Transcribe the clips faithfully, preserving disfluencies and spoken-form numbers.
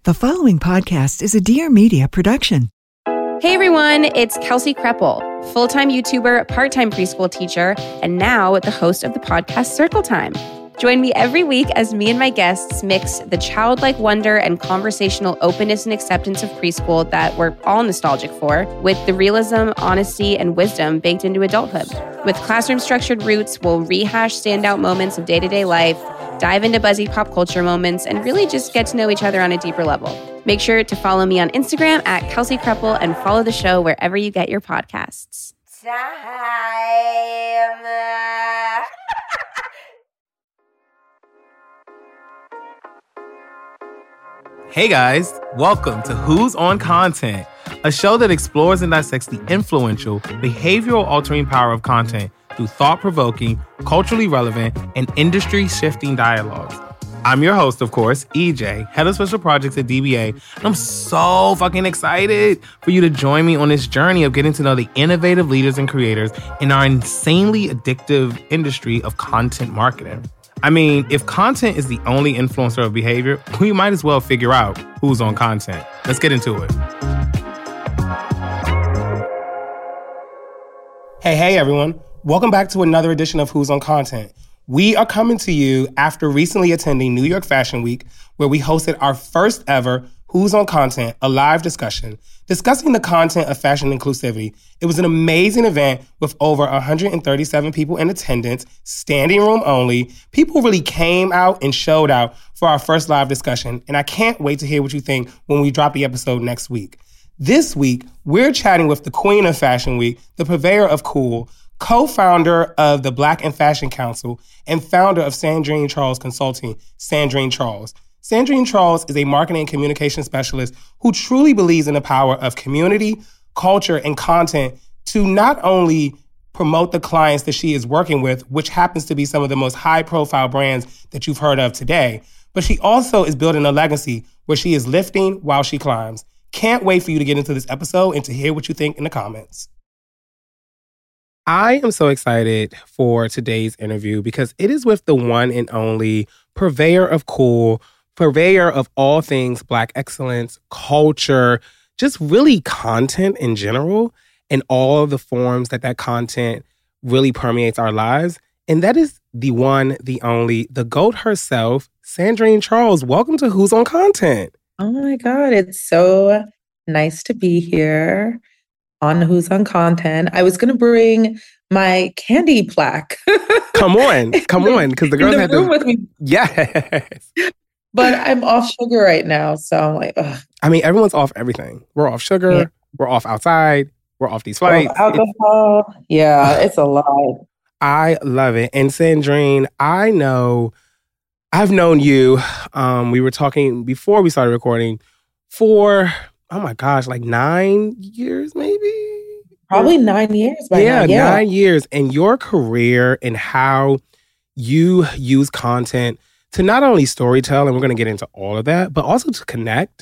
The following podcast is a Dear Media production. Hey everyone, it's Kelsey Kreppel, full-time YouTuber, part-time preschool teacher, and now the host of the podcast Circle Time. Join me every week as me and my guests mix the childlike wonder and conversational openness and acceptance of preschool that we're all nostalgic for with the realism, honesty, and wisdom baked into adulthood. With classroom-structured roots, we'll rehash standout moments of day-to-day life, dive into buzzy pop culture moments, and really just get to know each other on a deeper level. Make sure to follow me on Instagram at Kelsey Kreppel and follow the show wherever you get your podcasts. Time. Hey guys, welcome to Who's on Content, a show that explores and dissects the influential, behavioral altering power of content through thought-provoking, culturally relevant, and industry-shifting dialogues. I'm your host, of course, E J, head of special projects at D B A, and I'm so fucking excited for you to join me on this journey of getting to know the innovative leaders and creators in our insanely addictive industry of content marketing. I mean, if content is the only influencer of behavior, we might as well figure out who's on content. Let's get into it. Hey, hey, everyone. Welcome back to another edition of Who's on Content. We are coming to you after recently attending New York Fashion Week, where we hosted our first ever Who's on Content, a live discussion, discussing the content of fashion inclusivity. It was an amazing event with over one hundred thirty-seven people in attendance, standing room only. People really came out and showed out for our first live discussion, and I can't wait to hear what you think when we drop the episode next week. This week, we're chatting with the queen of Fashion Week, the purveyor of cool, co-founder of the Black and Fashion Council, and founder of Sandrine Charles Consulting, Sandrine Charles. Sandrine Charles is a marketing and communication specialist who truly believes in the power of community, culture, and content to not only promote the clients that she is working with, which happens to be some of the most high-profile brands that you've heard of today, but she also is building a legacy where she is lifting while she climbs. Can't wait for you to get into this episode and to hear what you think in the comments. I am so excited for today's interview because it is with the one and only purveyor of cool, purveyor of all things Black excellence, culture, just really content in general, and all the forms that that content really permeates our lives. And that is the one, the only, the GOAT herself, Sandrine Charles. Welcome to Who's on Content. Oh my God, it's so nice to be here on Who's on Content. I was going to bring my candy plaque. Come on, come on, because the girls in the had room to. With me. Yes. But I'm off sugar right now, so I'm like, ugh. I mean, everyone's off everything. We're off sugar. Yeah. We're off outside. We're off these flights. Oh, alcohol. It's, yeah, it's a lot. I love it. And Sandrine, I know, I've known you. Um, we were talking before we started recording for, oh my gosh, like nine years maybe? Probably nine years by yeah, now. Yeah, nine years. And your career and how you use content to not only storytell, and we're going to get into all of that, but also to connect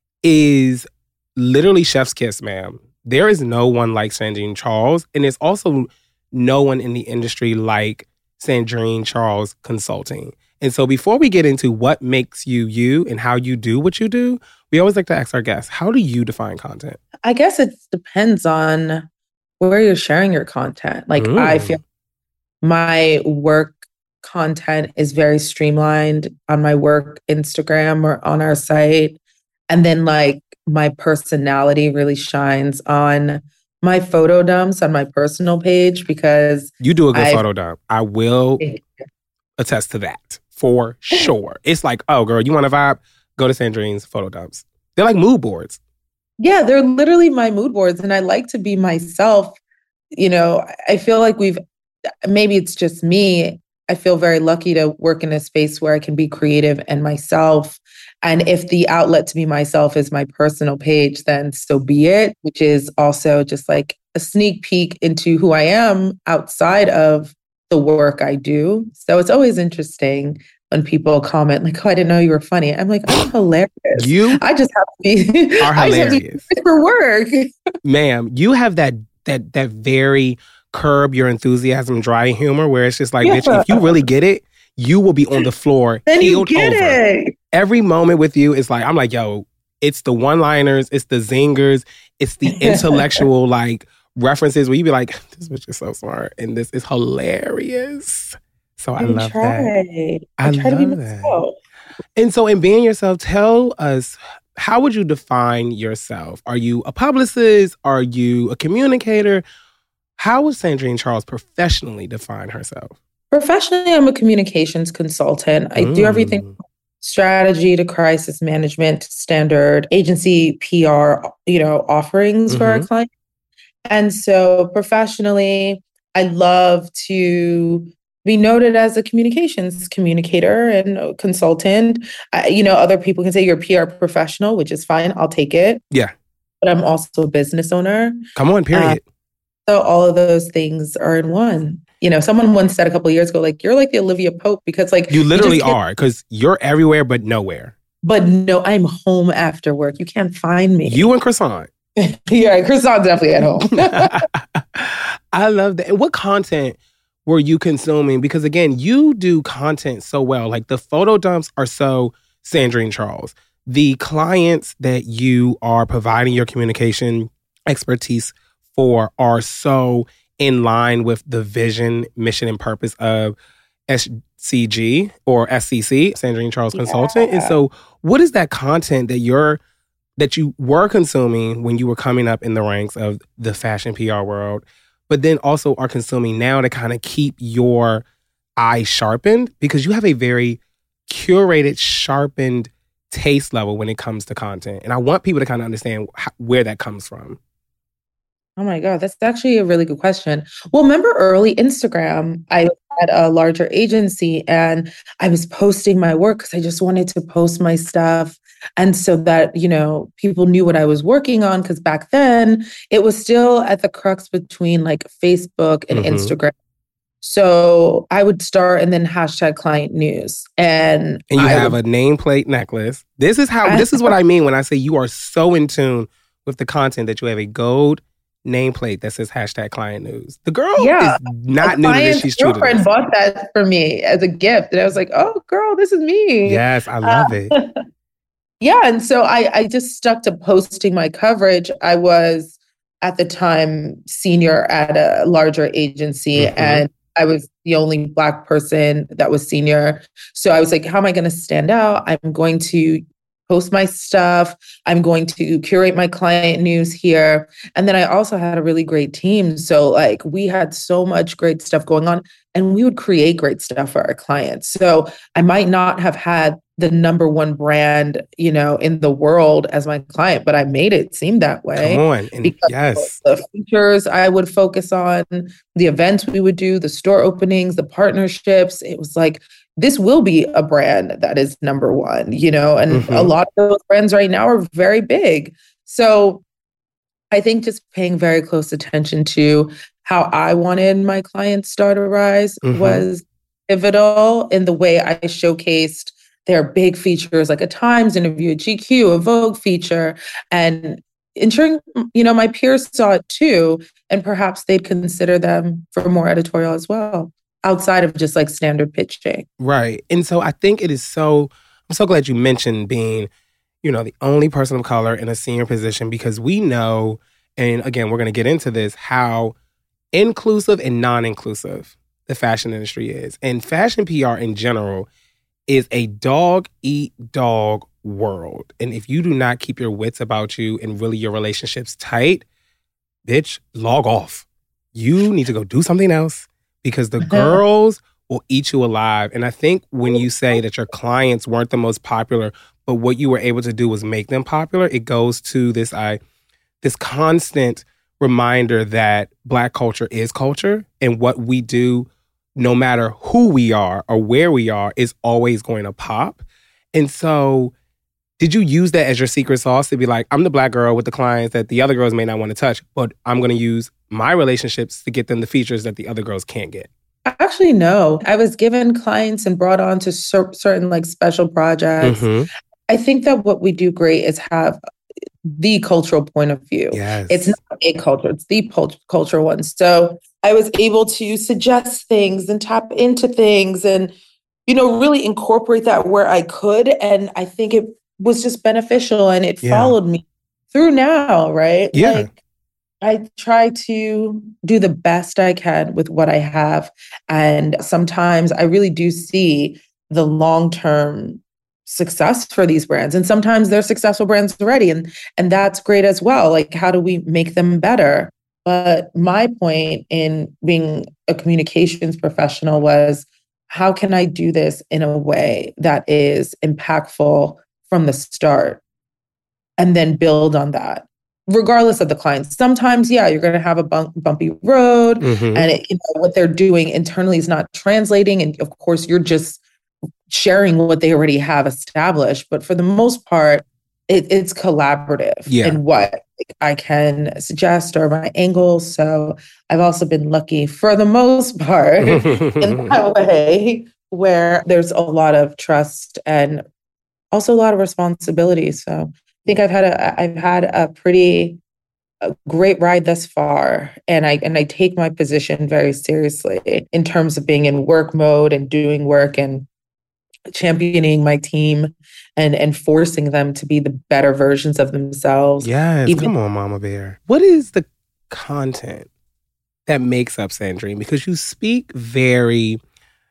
is literally chef's kiss, ma'am. There is no one like Sandrine Charles, and there's also no one in the industry like Sandrine Charles Consulting. And so before we get into what makes you you and how you do what you do, we always like to ask our guests, how do you define content? I guess it depends on where you're sharing your content. Like mm. I feel my work content is very streamlined on my work Instagram or on our site. And then like my personality really shines on my photo dumps on my personal page because you do a good I, photo dump. I will attest to that for sure. It's like, oh girl, you want a vibe? Go to Sandrine's photo dumps. They're like mood boards. Yeah, they're literally my mood boards. And I like to be myself. You know, I feel like we've, maybe it's just me. I feel very lucky to work in a space where I can be creative and myself. And if the outlet to be myself is my personal page, then so be it, which is also just like a sneak peek into who I am outside of the work I do. So it's always interesting when people comment like, oh, I didn't know you were funny. I'm like, I'm hilarious. You I just have to be, are I just have to hilarious. be for work. Ma'am, you have that that that very curb your enthusiasm dry humor where it's just like, yeah. bitch, if you really get it, you will be on the floor. Then you healed get over. it. Every moment with you is like, I'm like, yo, It's the one-liners, it's the zingers, it's the intellectual like references where you be like, this bitch is so smart and this is hilarious. So I, I love try. that. I, I try love to be that. myself. And so in being yourself, tell us, how would you define yourself? Are you a publicist? Are you a communicator? How would Sandrine Charles professionally define herself? Professionally, I'm a communications consultant. I Mm. do everything from strategy to crisis management, standard agency P R, you know, offerings mm-hmm. for our clients. And so professionally, I love to be noted as a communications communicator and consultant. I, you know, other people can say you're a P R professional, which is fine. I'll take it. Yeah. But I'm also a business owner. Come on, period. Uh, so all of those things are in one. You know, someone once said a couple of years ago, like, you're like the Olivia Pope because like- You literally you are because you're everywhere but nowhere. But no, I'm home after work. You can't find me. You and Croissant. Yeah, Croissant's definitely at home. I love that. And what content were you consuming? Because again, you do content so well. Like the photo dumps are so Sandrine Charles. The clients that you are providing your communication expertise for are so in line with the vision, mission, and purpose of S C G or S C C, Sandrine Charles yeah. Consultant. And so what is that content that you're that you were consuming when you were coming up in the ranks of the fashion P R world, but then also are consuming now to kind of keep your eye sharpened? Because you have a very curated, sharpened taste level when it comes to content. And I want people to kind of understand how, where that comes from. Oh my God, that's actually a really good question. Well, remember early Instagram, I had a larger agency and I was posting my work because I just wanted to post my stuff. And so that, you know, people knew what I was working on, because back then it was still at the crux between like Facebook and mm-hmm. Instagram. So I would start and then hashtag client news. And, and you I have would, a nameplate necklace. This is how, I, this is what I mean when I say you are so in tune with the content that you have a gold nameplate that says hashtag client news. The girl yeah, is not new to this. She's true to this. My girlfriend bought that for me as a gift. And I was like, oh, girl, this is me. Yes, I love uh, it. Yeah. And so I, I just stuck to posting my coverage. I was at the time senior at a larger agency mm-hmm. and I was the only Black person that was senior. So I was like, how am I going to stand out? I'm going to post my stuff. I'm going to curate my client news here. And then I also had a really great team. So like we had so much great stuff going on and we would create great stuff for our clients. So I might not have had the number one brand, you know, in the world as my client, but I made it seem that way. Come on. And because yes. the features I would focus on, the events we would do, the store openings, the partnerships. It was like, this will be a brand that is number one, you know, and mm-hmm. a lot of those brands right now are very big. So I think just paying very close attention to how I wanted my clients' star to rise mm-hmm. was pivotal in the way I showcased their big features, like a Times interview, a G Q, a Vogue feature, and ensuring, you know, my peers saw it too, and perhaps they'd consider them for more editorial as well, outside of just like standard pitching. Right. And so I think it is so, I'm so glad you mentioned being, you know, the only person of color in a senior position, because we know, and again, we're going to get into this, how inclusive and non-inclusive the fashion industry is. And fashion P R in general is a dog-eat-dog world. And if you do not keep your wits about you and really your relationships tight, bitch, log off. You need to go do something else because the girls will eat you alive. And I think when you say that your clients weren't the most popular, but what you were able to do was make them popular, it goes to this, I, this constant reminder that Black culture is culture, and what we do, no matter who we are or where we are, is always going to pop. And so did you use that as your secret sauce to be like, I'm the Black girl with the clients that the other girls may not want to touch, but I'm going to use my relationships to get them the features that the other girls can't get? Actually, no. I was given clients and brought on to cer- certain like special projects. Mm-hmm. I think that what we do great is have the cultural point of view. Yes. It's not a culture, it's the pul- cultural one. So I was able to suggest things and tap into things and, you know, really incorporate that where I could. And I think it was just beneficial and it Yeah. followed me through now, right? Yeah. Like I try to do the best I can with what I have. And sometimes I really do see the long-term success for these brands. And sometimes they're successful brands already. And, and that's great as well. Like, how do we make them better? But my point in being a communications professional was, how can I do this in a way that is impactful from the start and then build on that, regardless of the clients? Sometimes, yeah, you're going to have a bump, bumpy road Mm-hmm. and it, you know, what they're doing internally is not translating. And of course, you're just sharing what they already have established. But for the most part, it, it's collaborative Yeah. in what I can suggest or my angles. So I've also been lucky for the most part in that way, where there's a lot of trust and also a lot of responsibility. So I think I've had a I've had a pretty a great ride thus far, and I and I take my position very seriously in terms of being in work mode and doing work and championing my team and and forcing them to be the better versions of themselves. Yes, Even- come on, Mama Bear. What is the content that makes up Sandrine? Because you speak very,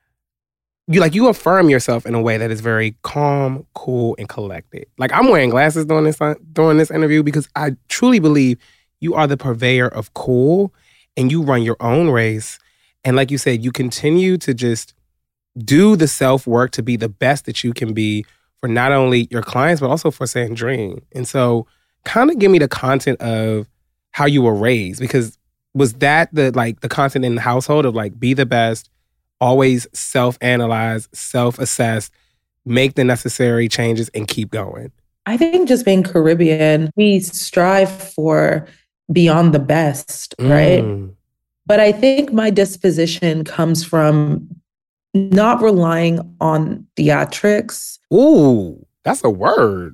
you like you affirm yourself in a way that is very calm, cool, and collected. Like, I'm wearing glasses during this during this interview because I truly believe you are the purveyor of cool, and you run your own race. And like you said, you continue to just do the self-work to be the best that you can be for not only your clients, but also for Sandrine. And so kind of give me the content of how you were raised, because was that the like the content in the household of like, be the best, always self-analyze, self-assess, make the necessary changes and keep going? I think just being Caribbean, we strive for beyond the best, right? Mm. But I think my disposition comes from not relying on theatrics. Ooh, that's a word.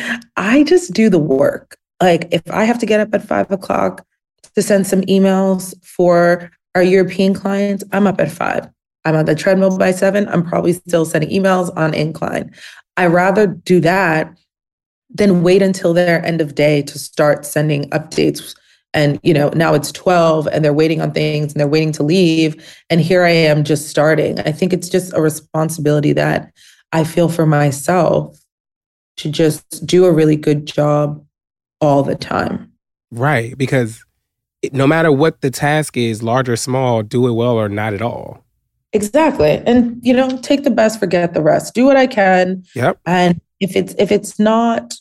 I just do the work. Like, if I have to get up at five o'clock to send some emails for our European clients, I'm up at five. I'm on the treadmill by seven. I'm probably still sending emails on incline. I rather do that than wait until their end of day to start sending updates. And, you know, now it's twelve and they're waiting on things and they're waiting to leave. And here I am just starting. I think it's just a responsibility that I feel for myself to just do a really good job all the time. Right, because it, no matter what the task is, large or small, do it well or not at all. Exactly. And, you know, take the best, forget the rest. Do what I can. Yep. And if it's if it's not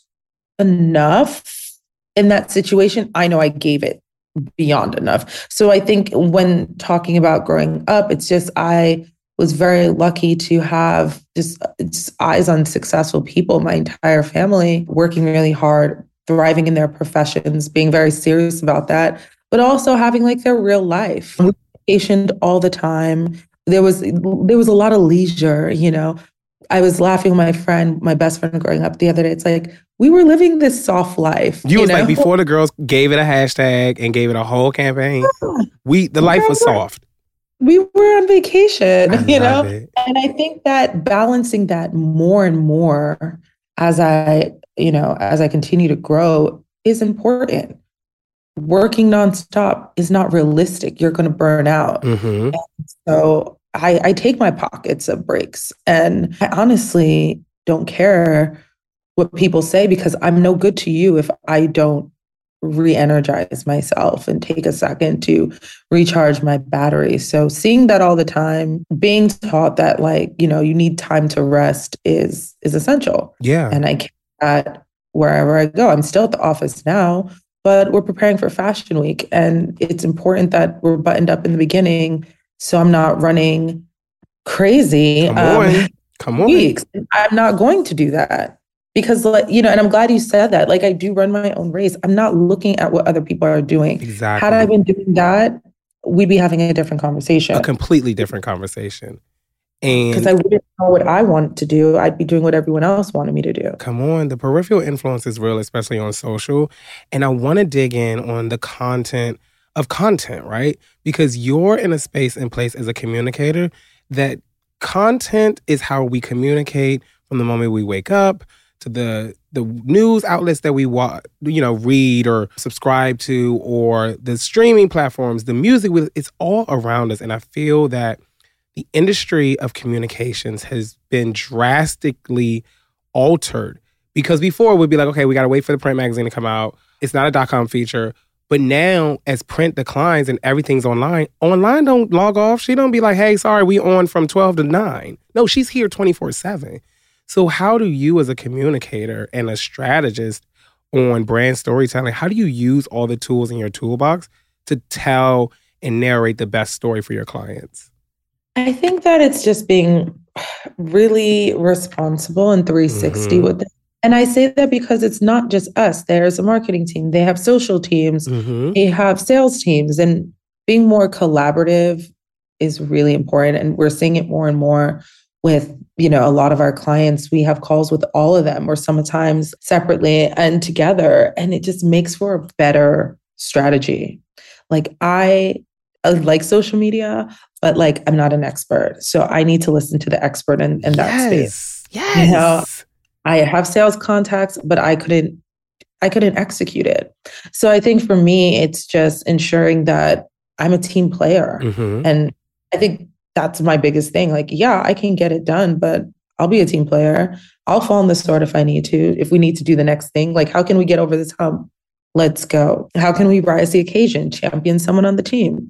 enough in that situation, I know I gave it beyond enough. So I think when talking about growing up, it's just I was very lucky to have just, just eyes on successful people, my entire family working really hard, thriving in their professions, being very serious about that, but also having like their real life. We vacationed all the time. There was there was a lot of leisure, you know. I was laughing with my friend, my best friend growing up the other day. It's like, we were living this soft life. You, you was know? like, before the girls gave it a hashtag and gave it a whole campaign, Yeah. we the life was soft. We were on vacation, I you know? love it. And I think that balancing that more and more as I, you know, as I continue to grow is important. Working nonstop is not realistic. You're going to burn out. Mm-hmm. So I, I take my pockets of breaks, and I honestly don't care what people say, because I'm no good to you if I don't re-energize myself and take a second to recharge my battery. So seeing that all the time, being taught that, like, you know, you need time to rest is is essential. Yeah. And I carry that wherever I go. I'm still at the office now, but we're preparing for Fashion Week, and it's important that we're buttoned up in the beginning so I'm not running crazy. Come on. Um, Come on. weeks. I'm not going to do that. Because, like, you know, and I'm glad you said that. Like, I do run my own race. I'm not looking at what other people are doing. Exactly. Had I been doing that, we'd be having a different conversation. A completely different conversation. Because And I wouldn't know what I want to do. I'd be doing what everyone else wanted me to do. come on, the peripheral influence is real, especially on social. And I want to dig in on the content of content, right? Because you're in a space and place as a communicator that content is how we communicate from the moment we wake up to the the news outlets that we wa- you know read or subscribe to, or the streaming platforms, the music, it's all around us. And I feel that the industry of communications has been drastically altered, because before we'd be like, okay, we got to wait for the print magazine to come out. It's not a dot-com feature. But now, as print declines and everything's online, online don't log off. She don't be like, hey, sorry, we on from twelve to nine. No, she's here twenty-four seven. So how do you, as a communicator and a strategist on brand storytelling, how do you use all the tools in your toolbox to tell and narrate the best story for your clients? I think that it's just being really responsible and three sixty mm-hmm. with it. And I say that because it's not just us. There's a marketing team. They have social teams. Mm-hmm. They have sales teams. And being more collaborative is really important. And we're seeing it more and more with, you know, a lot of our clients. We have calls with all of them, or sometimes separately and together. And it just makes for a better strategy. Like I, I like social media, but like I'm not an expert. So I need to listen to the expert in, in that yes. space. Yes. You know? I have sales contacts, but I couldn't, I couldn't execute it. So I think for me, it's just ensuring that I'm a team player. Mm-hmm. And I think that's my biggest thing. Like, yeah, I can get it done, but I'll be a team player. I'll fall on the sword if I need to, if we need to do the next thing. Like, how can we get over this hump? Let's go. How can we rise the occasion, champion someone on the team?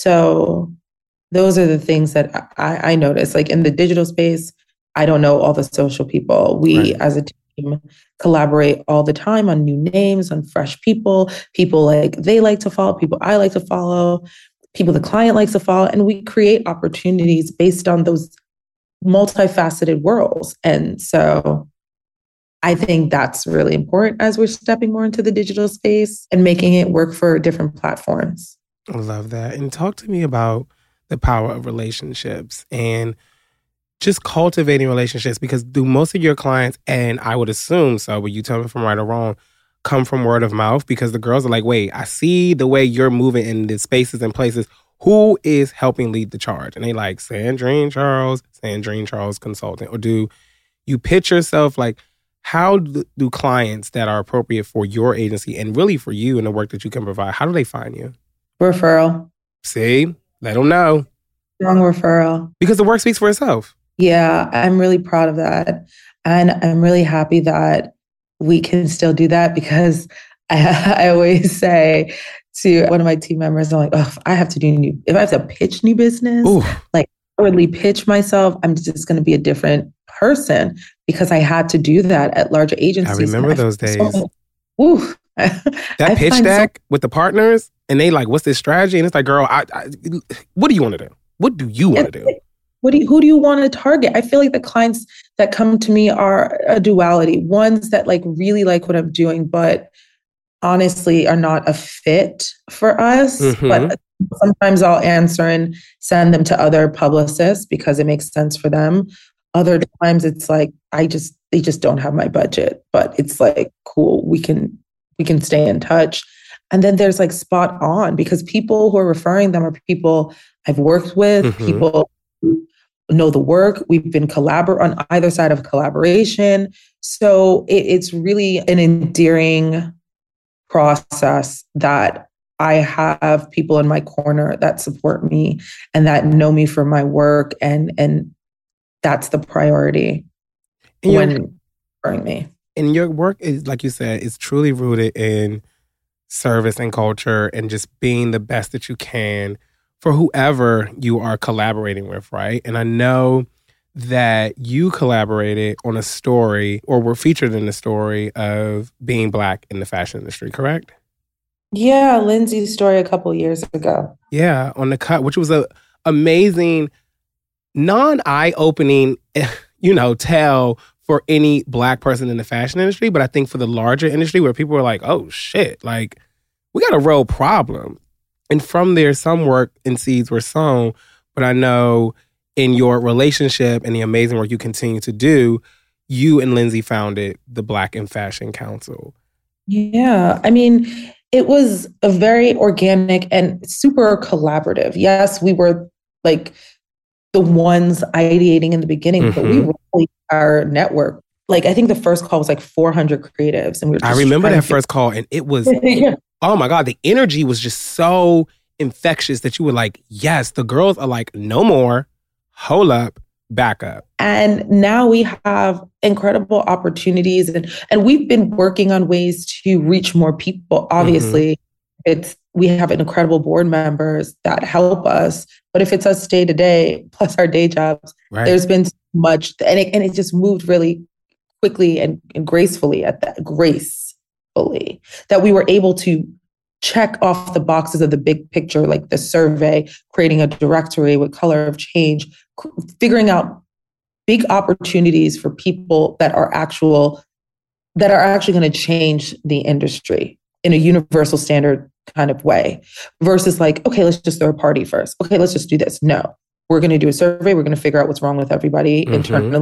So those are the things that I, I notice. Like in the digital space, I don't know all the social people. We right. as a team collaborate all the time on new names, on fresh people, people like they like to follow, people I like to follow, people the client likes to follow. And we create opportunities based on those multifaceted worlds. And so I think that's really important as we're stepping more into the digital space and making it work for different platforms. I love that. And talk to me about the power of relationships and just cultivating relationships, because do most of your clients, and I would assume so, but you tell me if I'm right or wrong, come from word of mouth? Because the girls are like, wait, I see the way you're moving in the spaces and places. Who is helping lead the charge? And they like, Sandrine Charles, Sandrine Charles Consulting. Or do you pitch yourself? Like, how do, do clients that are appropriate for your agency and really for you and the work that you can provide, how do they find you? Referral. See? Let them know. Strong referral. Because the work speaks for itself. Yeah, I'm really proud of that. And I'm really happy that we can still do that, because I, I always say to one of my team members, I'm like, oh, if I have to do new, if I have to pitch new business, Ooh. like outwardly pitch myself, I'm just going to be a different person, because I had to do that at larger agencies. I remember those days. So, ooh, that pitch deck so- with the partners, and they like, what's this strategy? And it's like, girl, I, I, what do you want to do? What do you want to do? What do you, who do you want to target? I feel like the clients that come to me are a duality. Ones that like really like what I'm doing, but honestly are not a fit for us. Mm-hmm. But sometimes I'll answer and send them to other publicists because it makes sense for them. Other times it's like, I just, they just don't have my budget, but it's like, cool, we can, we can stay in touch. And then there's like spot on, because people who are referring them are people I've worked with, mm-hmm. people who know the work. We've been collabor on either side of collaboration. So it, it's really an endearing process that I have people in my corner that support me and that know me for my work. And, and that's the priority and when referring me. And your work is, like you said, is truly rooted in service and culture and just being the best that you can for whoever you are collaborating with, right? And I know that you collaborated on a story or were featured in the story of being Black in the fashion industry, correct? Yeah, Lindsay's story a couple years ago. Yeah, on The Cut, which was a amazing, non-eye-opening, you know, tell for any Black person in the fashion industry, but I think for the larger industry where people were like, oh shit, like we got a real problem. And from there, some work and seeds were sown. But I know in your relationship and the amazing work you continue to do, you and Lindsay founded the Black in Fashion Council. Yeah. I mean, it was a very organic and super collaborative. Yes, we were like the ones ideating in the beginning, mm-hmm. but we really our network like, I think the first call was like four hundred creatives. And we were just I remember that to first call, and it was, yeah. oh my God, the energy was just so infectious that you were like, yes, the girls are like, no more, hold up, back up. And now we have incredible opportunities, and, and we've been working on ways to reach more people. Obviously, mm-hmm. it's we have incredible board members that help us, but if it's us day to day, plus our day jobs, right. there's been so much, and it, and it just moved really quickly and, and gracefully at that, gracefully, that we were able to check off the boxes of the big picture, like the survey, creating a directory with color of change, c- figuring out big opportunities for people that are actual, that are actually going to change the industry in a universal standard kind of way, versus like, okay, let's just throw a party first. Okay, let's just do this. No, we're going to do a survey. We're going to figure out what's wrong with everybody mm-hmm. internally.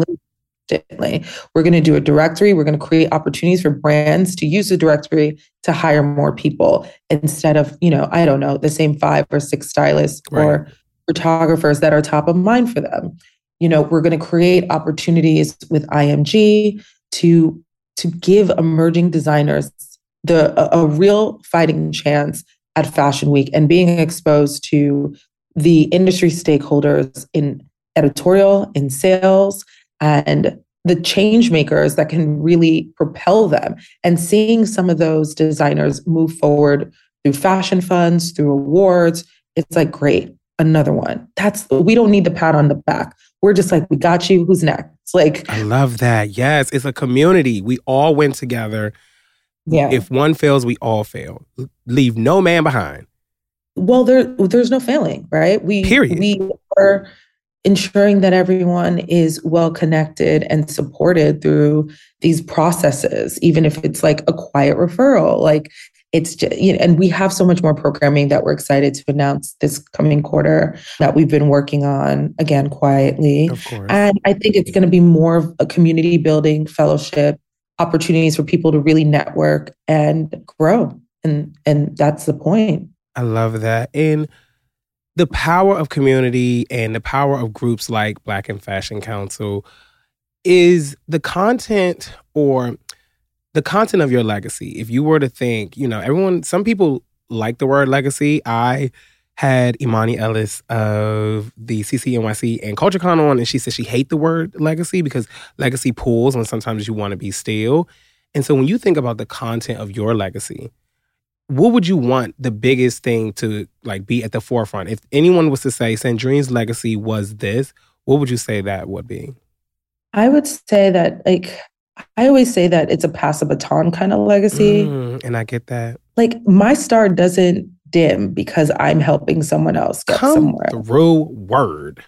We're going to do a directory. We're going to create opportunities for brands to use the directory to hire more people instead of, you know, I don't know, the same five or six stylists right. or photographers that are top of mind for them. You know, we're going to create opportunities with I M G to, to give emerging designers the a, a real fighting chance at Fashion Week and being exposed to the industry stakeholders in editorial, in sales, and the change makers that can really propel them, and seeing some of those designers move forward through fashion funds, through awards. It's like, great, another one. That's, we don't need the pat on the back. We're just like, we got you. Who's next? It's like, I love that. Yes, it's a community. We all went together. Yeah. If one fails, we all fail. Leave no man behind. Well, there, there's no failing, right? We, Period. We are ensuring that everyone is well connected and supported through these processes, even if it's like a quiet referral. Like it's just, you know, and we have so much more programming that we're excited to announce this coming quarter that we've been working on, again, quietly. Of course. And I think it's going to be more of a community building fellowship, opportunities for people to really network and grow. And, and that's the point. I love that. And the power of community and the power of groups like Black in Fashion Council is the content or the content of your legacy. If you were to think, you know, everyone, some people like the word legacy. I had Imani Ellis of the C C N Y C and CultureCon on, and she said she hates the word legacy because legacy pulls when sometimes you want to be still. And so when you think about the content of your legacy, what would you want the biggest thing to like be at the forefront? If anyone was to say Sandrine's legacy was this, what would you say that would be? I would say that, like, I always say that it's a pass a baton kind of legacy. Mm, and I get that. Like, my star doesn't dim because I'm helping someone else get Come somewhere. Through word.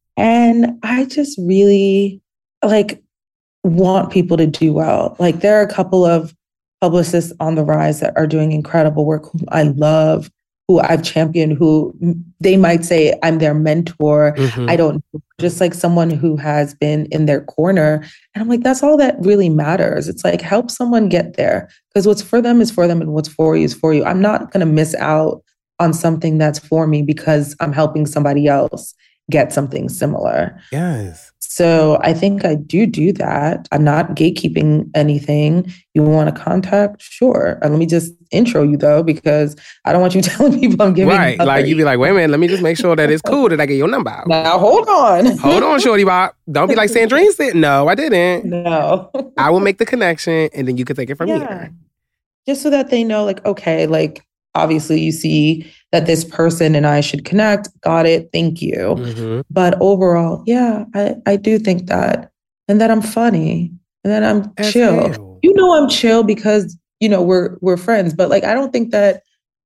And I just really, like, want people to do well. Like, there are a couple of publicists on the rise that are doing incredible work, who I love, who I've championed, who they might say I'm their mentor. Mm-hmm. I don't know, just like someone who has been in their corner. And I'm like, that's all that really matters. It's like, help someone get there, because what's for them is for them and what's for you is for you. I'm not going to miss out on something that's for me because I'm helping somebody else get something similar. Yes. So I think I do do that. I'm not gatekeeping anything. You want to contact? Sure. And let me just intro you though, because I don't want you telling people I'm giving. Right. Like you be like, wait a minute, let me just make sure that it's cool that I get your number. Now hold on. Hold on, Shorty Bop. Don't be like Sandrine said. No, I didn't. No. I will make the connection and then you can take it from yeah. here. Just so that they know, like, okay, like, obviously you see that this person and I should connect. Got it. Thank you. Mm-hmm. But overall, yeah, I, I do think that. And that I'm funny. And that I'm As chill. Hell. You know I'm chill because, you know, we're we're friends. But like, I don't think that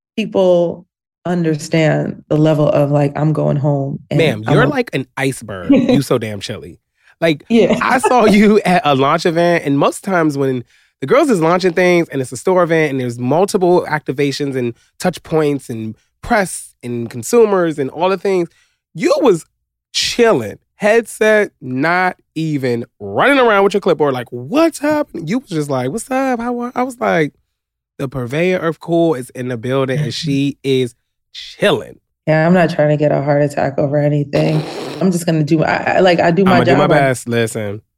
people understand the level of like, I'm going home. And Ma'am, you're I'm like an iceberg. You so damn chilly. Like, yeah. I saw you at a launch event, and most times when the girls is launching things and it's a store event and there's multiple activations and touch points and press and consumers and all the things, you was chilling, headset, not even running around with your clipboard like, what's happening? You was just like, what's up? How are? I was like, the purveyor of cool is in the building and she is chilling. Yeah, I'm not trying to get a heart attack over anything. I'm just going to do, I, I, like, I do my I'm job. I'm going to do my best. Listen.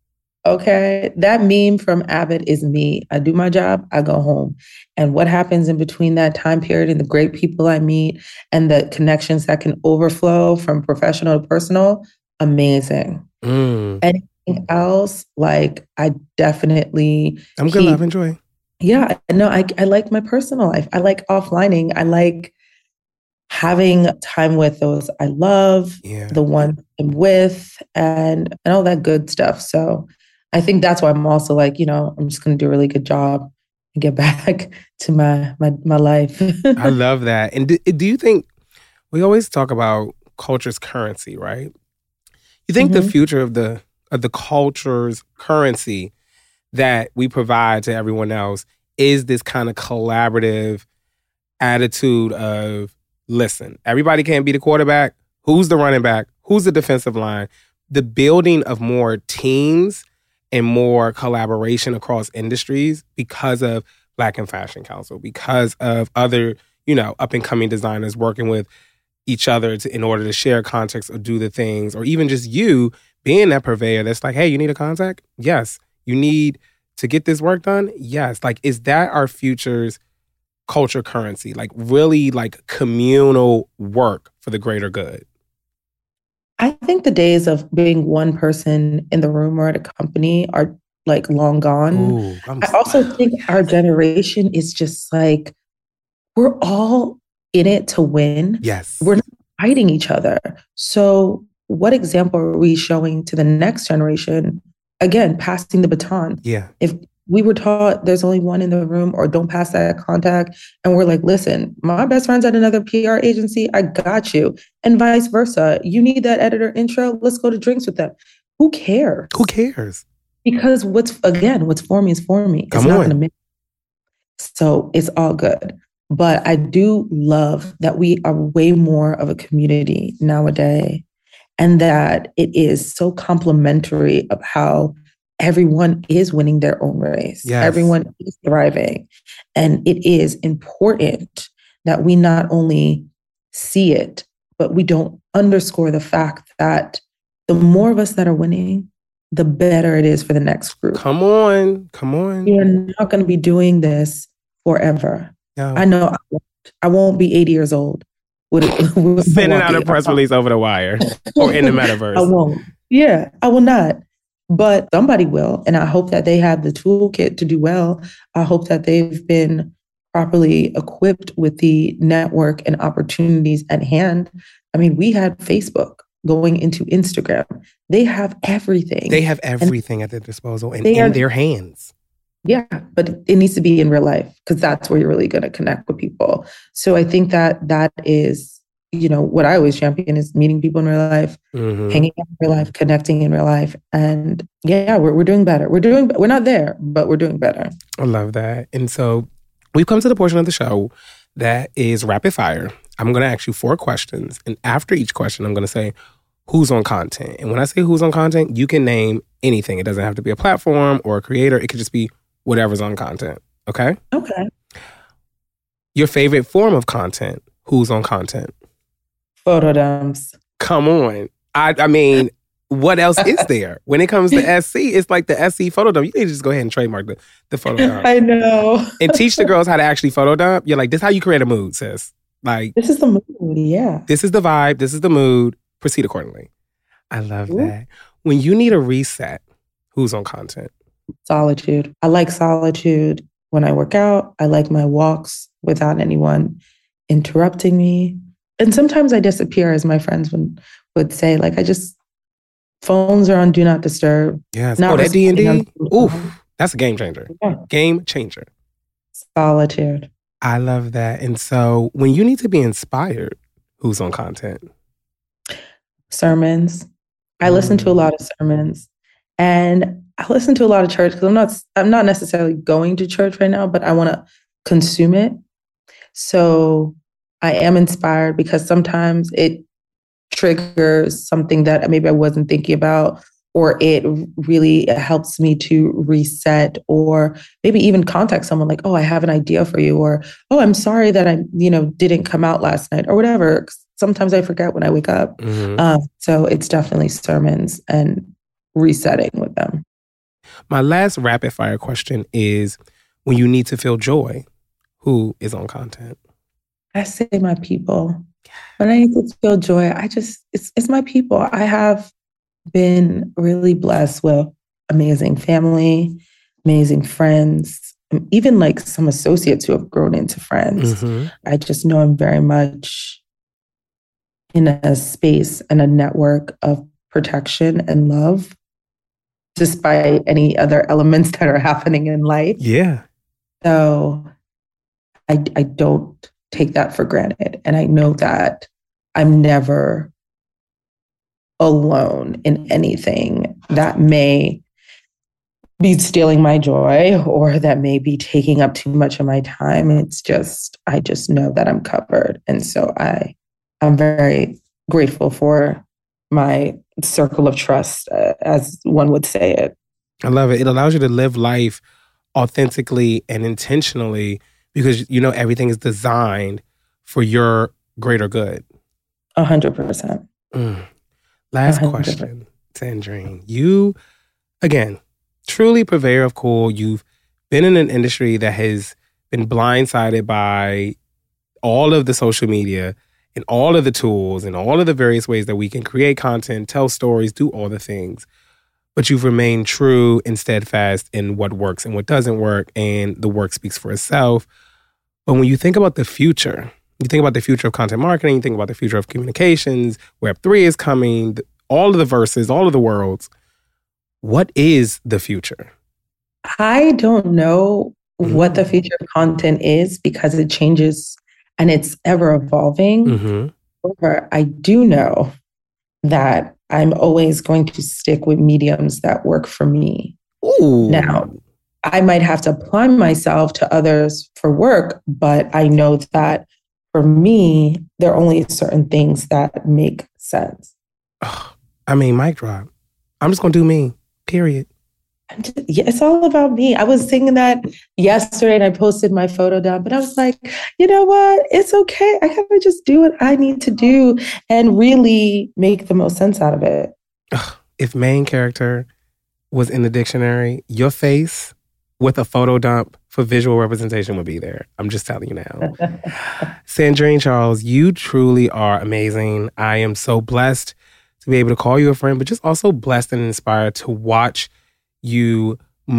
Okay. That meme from Abbott is me. I do my job, I go home. And what happens in between that time period and the great people I meet and the connections that can overflow from professional to personal, amazing. Mm. Anything else, like I definitely I'm good, keep, love, enjoy. Yeah, no, I I like my personal life. I like offlining. I like having time with those I love, Yeah. the ones I'm with, and, and all that good stuff. So I think that's why I'm also like, you know, I'm just going to do a really good job and get back to my my my life. I love that. And do, do you think, we always talk about culture's currency, right? You think Mm-hmm. the future of the of the culture's currency that we provide to everyone else is this kind of collaborative attitude of, listen, everybody can't be the quarterback. Who's the running back? Who's the defensive line? The building of more teams and more collaboration across industries because of Black in Fashion Council, because of other, you know, up-and-coming designers working with each other to, in order to share context or do the things, or even just you being that purveyor that's like, hey, you need a contact? Yes. You need to get this work done? Yes. Like, is that our future's culture currency? Like, really, like, communal work for the greater good? I think the days of being one person in the room or at a company are like long gone. Ooh, I'm I also think our generation is just like, we're all in it to win. Yes. We're not fighting each other. So what example are we showing to the next generation? Again, passing the baton. Yeah. If we were taught there's only one in the room or don't pass that contact, and we're like, listen, my best friend's at another P R agency, I got you. And vice versa. You need that editor intro, let's go to drinks with them. Who cares? Who cares? Because what's, again, what's for me is for me. It's Come not on. going to make. So it's all good. But I do love that we are way more of a community nowadays, and that it is so complementary of how everyone is winning their own race. Yes. Everyone is thriving. And it is important that we not only see it, but we don't underscore the fact that the more of us that are winning, the better it is for the next group. Come on. Come on. We are not going to be doing this forever. No. I know I won't, I won't be eighty years old. With, with Sending out a press release over the wire or in the metaverse. I won't. Yeah, I will not. But somebody will. And I hope that they have the toolkit to do well. I hope that they've been properly equipped with the network and opportunities at hand. I mean, we had Facebook going into Instagram. They have everything. They have everything and at their disposal and in are, their hands. Yeah, but it needs to be in real life, because that's where you're really going to connect with people. So I think that that is, you know, what I always champion is meeting people in real life, mm-hmm. hanging out in real life, connecting in real life. And yeah, we're we're doing better. We're doing, we're not there, but we're doing better. I love that. And so we've come to the portion of the show that is rapid fire. I'm going to ask you four questions. And after each question, I'm going to say, who's on content? And when I say who's on content, you can name anything. It doesn't have to be a platform or a creator. It could just be whatever's on content. Okay? Okay. Your favorite form of content, who's on content? Photo dumps. Come on. I, I mean, what else is there? When it comes to S C, it's like the S C photo dump. You need to just go ahead and trademark the, the photo dump. I know. And teach the girls how to actually photo dump. You're like, this is how you create a mood, sis. Like, this is the mood, yeah. This is the vibe. This is the mood. Proceed accordingly. I love Ooh. that. When you need a reset, who's on content? Solitude. I like solitude when I work out. I like my walks without anyone interrupting me. And sometimes I disappear, as my friends would, would say. Like, I just, phones are on Do Not Disturb. Yes. Oh, that D and D? Oof. That's a game changer. Yeah. Game changer. Solitude. I love that. And so when you need to be inspired, who's on content? Sermons. I mm. listen to a lot of sermons. And I listen to a lot of church because I'm not I'm not necessarily going to church right now, but I want to consume it. So I am inspired because sometimes it triggers something that maybe I wasn't thinking about, or it really helps me to reset, or maybe even contact someone like, oh, I have an idea for you, or, oh, I'm sorry that I, you know, didn't come out last night, or whatever. Sometimes I forget when I wake up. Mm-hmm. Um, so it's definitely sermons and resetting with them. My last rapid fire question is, when you need to feel joy, who is on content? I say my people. When I need to feel joy, I just, it's it's my people. I have been really blessed with amazing family, amazing friends, even like some associates who have grown into friends. Mm-hmm. I just know I'm very much in a space and a network of protection and love, despite any other elements that are happening in life. Yeah. So I, I don't take that for granted. And I know that I'm never alone in anything that may be stealing my joy or that may be taking up too much of my time. It's just, I just know that I'm covered. And so I, I'm very grateful for my circle of trust, uh, as one would say it. I love it. It allows you to live life authentically and intentionally because, you know, everything is designed for your greater good. A hundred percent. Mm. Last one hundred percent. Question, Sandrine. You, again, truly purveyor of cool. You've been in an industry that has been blindsided by all of the social media and all of the tools and all of the various ways that we can create content, tell stories, do all the things. But you've remained true and steadfast in what works and what doesn't work, and the work speaks for itself. But when you think about the future, you think about the future of content marketing, you think about the future of communications, Web three is coming, all of the verses, all of the worlds. What is the future? I don't know mm-hmm. what the future of content is because it changes and it's ever evolving. Mm-hmm. However, I do know that I'm always going to stick with mediums that work for me. Ooh. Now, I might have to apply myself to others for work, but I know that for me, there are only certain things that make sense. I mean, mic drop. I'm just going to do me, period. Just, yeah, it's all about me. I was thinking that yesterday and I posted my photo down, but I was like, you know what? It's okay. I gotta just do what I need to do and really make the most sense out of it. If main character was in the dictionary, your face with a photo dump for visual representation would be there. I'm just telling you now. Sandrine Charles, you truly are amazing. I am so blessed to be able to call you a friend, but just also blessed and inspired to watch you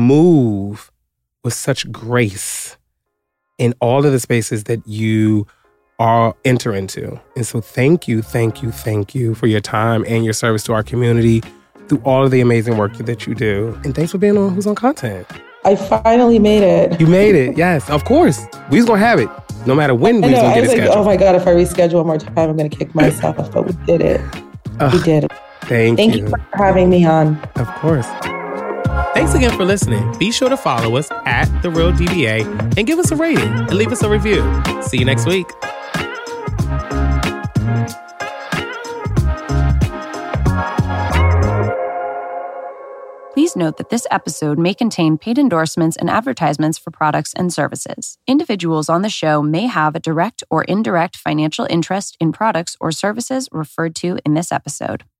move with such grace in all of the spaces that you are enter into. And so thank you, thank you, thank you for your time and your service to our community through all of the amazing work that you do. And thanks for being on Who's on Content. I finally made it. You made it, yes, of course. We was gonna have it, no matter when we was gonna get it like, scheduled. Oh my God, if I reschedule one more time, I'm gonna kick myself, but we did it. Uh, we did it. Thank, thank you. you for having me on. Of course. Thanks again for listening. Be sure to follow us at The Real D B A and give us a rating and leave us a review. See you next week. Please note that this episode may contain paid endorsements and advertisements for products and services. Individuals on the show may have a direct or indirect financial interest in products or services referred to in this episode.